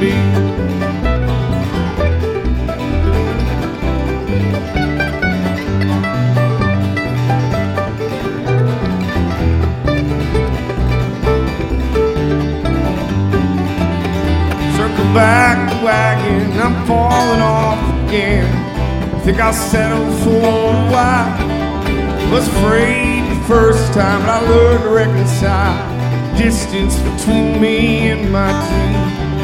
be. Circle back the wagon, I'm falling off again. Think I'll settle for a while. Was afraid the first time, but I learned to reconcile distance between me and my dream.